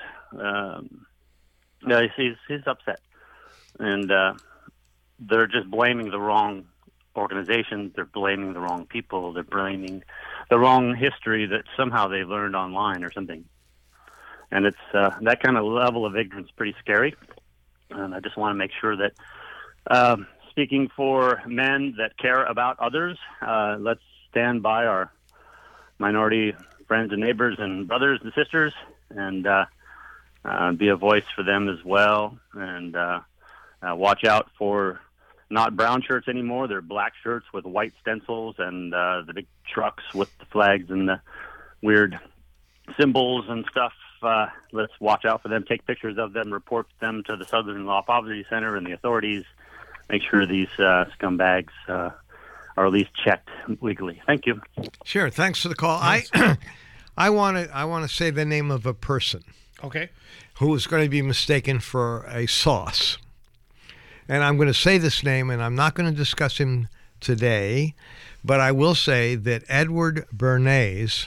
he's upset, and they're just blaming the wrong organizations. They're blaming the wrong people. They're blaming the wrong history that somehow they learned online or something. And it's that kind of level of ignorance is pretty scary. And I just want to make sure that speaking for men that care about others, let's stand by our minority friends and neighbors and brothers and sisters, and be a voice for them as well. And watch out for not brown shirts anymore. They're black shirts with white stencils, and the big trucks with the flags and the weird symbols and stuff. Let's watch out for them, take pictures of them, report them to the Southern Law Poverty Center and the authorities. Make sure these scumbags are at least checked legally. Thank you. Sure. Thanks for the call. Yes. I want to say the name of a person. Okay. Who is going to be mistaken for a sauce. And I'm going to say this name, and I'm not going to discuss him today, but I will say that Edward Bernays,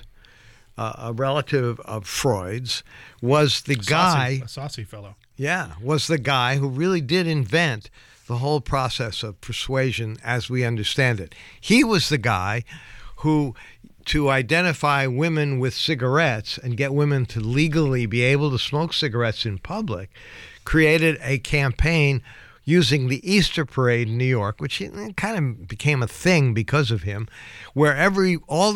a relative of Freud's, was the guy... A saucy fellow. Yeah, was the guy who really did invent the whole process of persuasion as we understand it. He was the guy who, to identify women with cigarettes and get women to legally be able to smoke cigarettes in public, created a campaign using the Easter Parade in New York, which kind of became a thing because of him, where all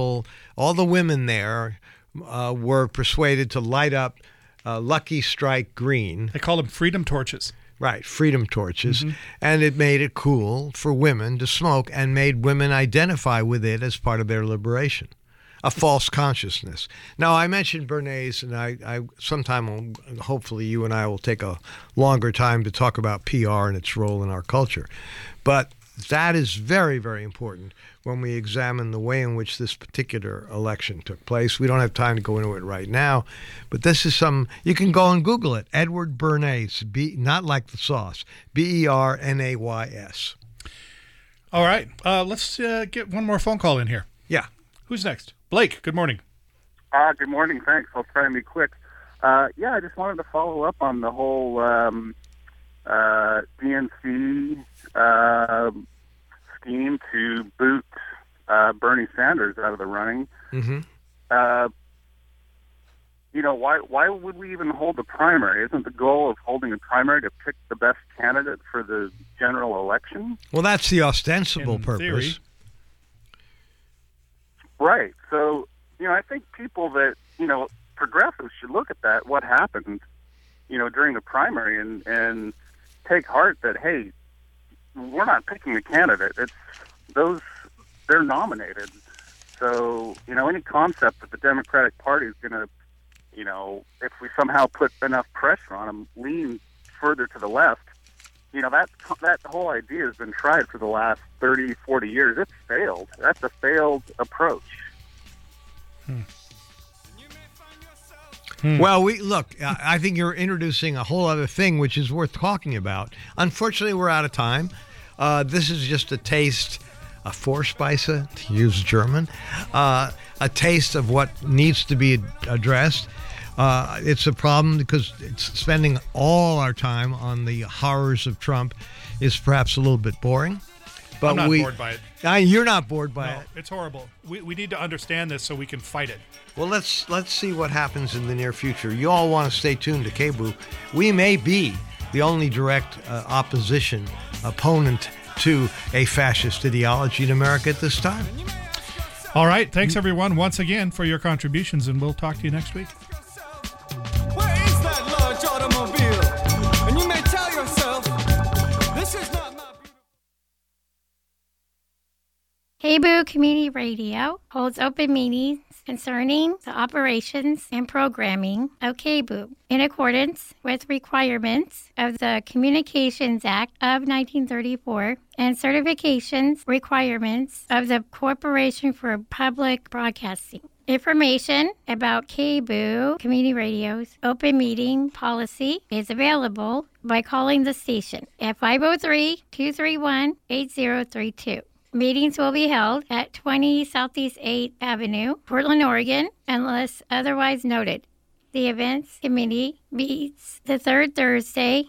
the women there were persuaded to light up Lucky Strike green. They call them freedom torches. Right, freedom torches. Mm-hmm. And it made it cool for women to smoke and made women identify with it as part of their liberation. A false consciousness. Now, I mentioned Bernays, and I sometime, hopefully you and I will take a longer time to talk about PR and its role in our culture. But That is very, very important when we examine the way in which this particular election took place. We don't have time to go into it right now, but this is you can go and Google it. Edward Bernays, not like the sauce, Bernays. All right. Let's get one more phone call in here. Yeah. Who's next? Blake, good morning. Good morning. Thanks. I'll try and be quick. I just wanted to follow up on the whole DNC scheme to boot Bernie Sanders out of the running. Mm-hmm. Why would we even hold a primary? Isn't the goal of holding a primary to pick the best candidate for the general election? Well, that's the ostensible purpose. Theory. Right. So, I think people that, progressives should look at that, what happened, during the primary and take heart that, hey, we're not picking the candidate. They're nominated. So, any concept that the Democratic Party is going to, if we somehow put enough pressure on them, lean further to the left, that whole idea has been tried for the last 30, 40 years. It's failed. That's a failed approach. Well, I think you're introducing a whole other thing which is worth talking about. Unfortunately, we're out of time. This is just a taste, a Vorspeise, to use German, a taste of what needs to be addressed. It's a problem because spending all our time on the horrors of Trump is perhaps a little bit boring. But I'm not bored by it. You're not bored by it. It's horrible. We need to understand this so we can fight it. Well, let's see what happens in the near future. You all want to stay tuned to KBOO. We may be the only direct opponent to a fascist ideology in America at this time. All right. Thanks, everyone, once again for your contributions, and we'll talk to you next week. Where is that large automobile? And you may tell yourself, this is not my KBOO Community Radio holds open meetings concerning the operations and programming of KBOO in accordance with requirements of the Communications Act of 1934 and certifications requirements of the Corporation for Public Broadcasting. Information about KBOO Community Radio's open meeting policy is available by calling the station at 503-231-8032. Meetings will be held at 20 Southeast 8th Avenue, Portland, Oregon, unless otherwise noted. The events committee meets the third Thursday